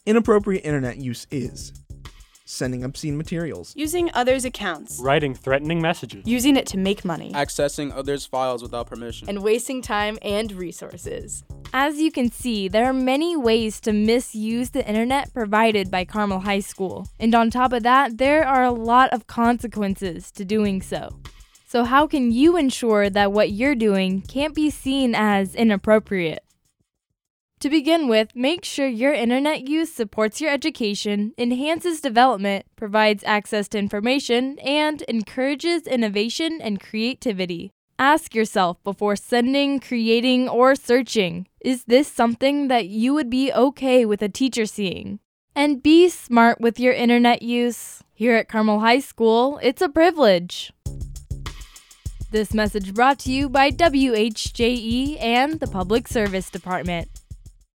Inappropriate internet use is sending obscene materials, using others' accounts, writing threatening messages, using it to make money, accessing others' files without permission, and wasting time and resources. As you can see, there are many ways to misuse the internet provided by Carmel High School. And on top of that, there are a lot of consequences to doing so. So how can you ensure that what you're doing can't be seen as inappropriate? To begin with, make sure your internet use supports your education, enhances development, provides access to information, and encourages innovation and creativity. Ask yourself before sending, creating, or searching, is this something that you would be okay with a teacher seeing? And be smart with your internet use. Here at Carmel High School, it's a privilege. This message brought to you by WHJE and the Public Service Department.